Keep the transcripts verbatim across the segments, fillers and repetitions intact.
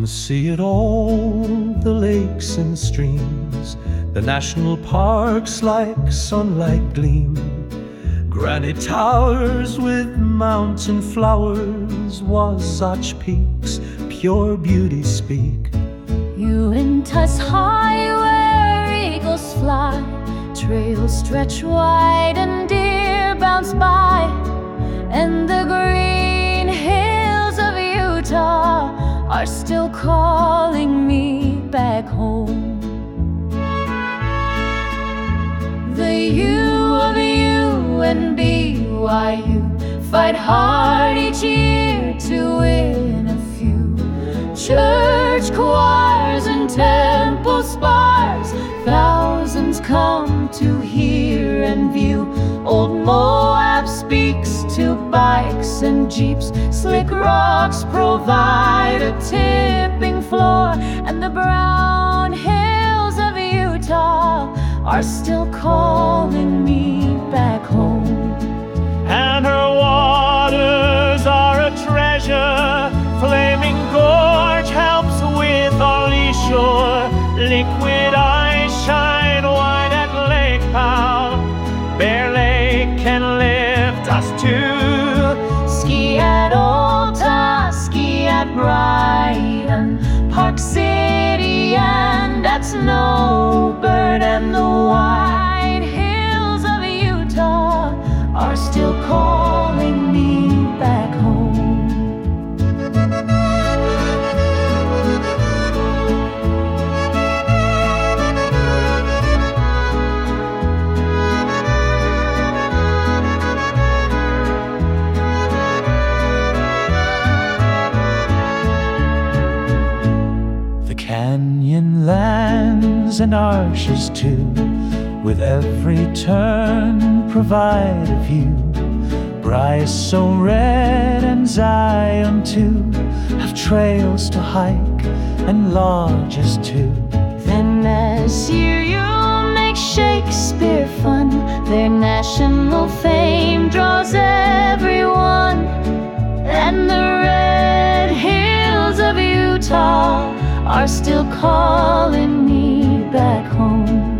Come see it all, the lakes and streams, the national parks like sunlight gleam, granite towers with mountain flowers, Wasatch Peaks, pure beauty speak. Uintas High where eagles fly, trails stretch wide and deer bounce by, and the green hills of Utah are still calling me back home. The U of U and B Y U fight hard each year to win a few church choirs and temple spires. Thousands come to hear and view. Old Moab speaks to bikes and jeeps. Slick rocks provide a tipping floor, and the brown hills of Utah are still calling me back home. And her waters are a treasure. Flaming Gorge helps with our shore. Liquid eyes shine wide at Lake Powell. Bear Lake can lift us too. Ski at Alta, ski at Brighton, Park City and at Snowbird, and the white hills of Utah are still calling me back home. Canyon lands and arches too, with every turn provide a view. Bryce so red and Zion too have trails to hike and lodges too. Then this year you'll make Shakespeare fun. Their national fame draws everyone, and the red hills of Utah are still calling me back home.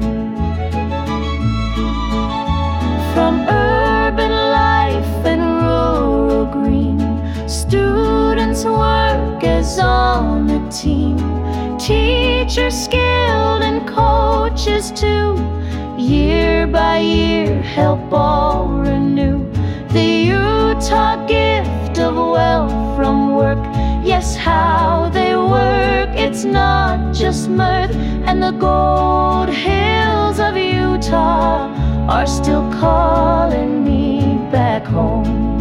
From urban life and rural green, students work as on a team. Teachers skilled and coaches too, year by year help all renew the Utah gift of wealth from work. Yes, how they work, it's not just mirth, and the gold hills of Utah are still calling me back home.